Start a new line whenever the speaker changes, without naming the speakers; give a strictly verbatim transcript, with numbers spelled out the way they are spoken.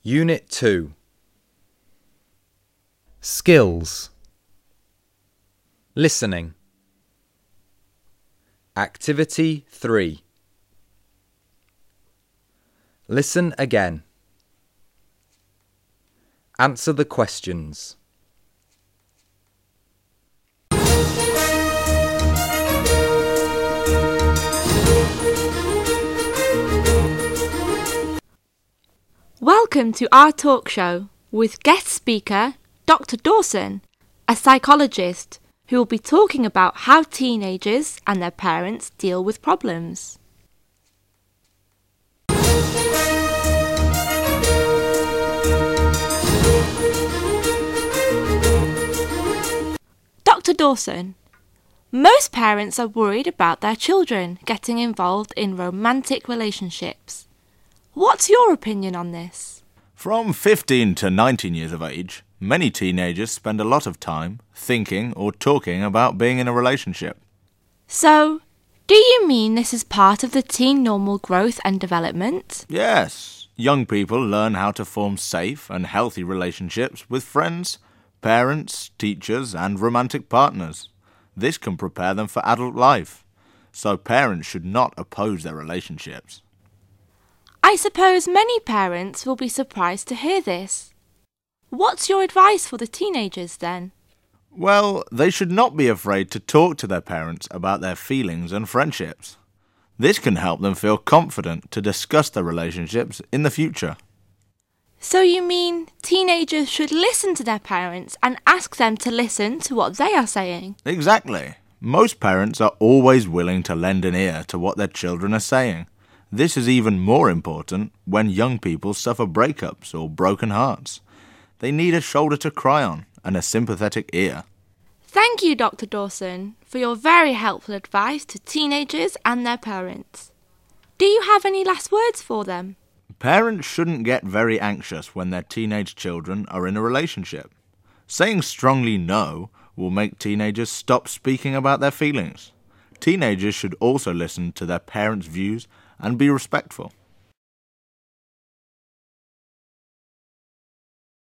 Unit two. Skills. Listening. Activity three. Listen again. Answer the questions.
Welcome to our talk show with guest speaker Doctor Dawson, a psychologist who will be talking about how teenagers and their parents deal with problems. Doctor Dawson, most parents are worried about their children getting involved in romantic relationships. What's your opinion on this?
From fifteen to nineteen years of age, many teenagers spend a lot of time thinking or talking about being in a relationship.
So, do you mean this is part of the teen normal growth and development?
Yes, young people learn how to form safe and healthy relationships with friends, parents, teachers, and romantic partners. This can prepare them for adult life, so parents should not oppose their relationships.
I suppose many parents will be surprised to hear this. What's your advice for the teenagers then?
Well, they should not be afraid to talk to their parents about their feelings and friendships. This can help them feel confident to discuss their relationships in the future.
So you mean teenagers should listen to their parents and ask them to listen to what they are saying?
Exactly. Most parents are always willing to lend an ear to what their children are saying. This is even more important when young people suffer breakups or broken hearts. They need a shoulder to cry on and a sympathetic ear.
Thank you, Doctor Dawson, for your very helpful advice to teenagers and their parents. Do you have any last words for them?
Parents shouldn't get very anxious when their teenage children are in a relationship. Saying strongly no will make teenagers stop speaking about their feelings. Teenagers should also listen to their parents' views and be respectful.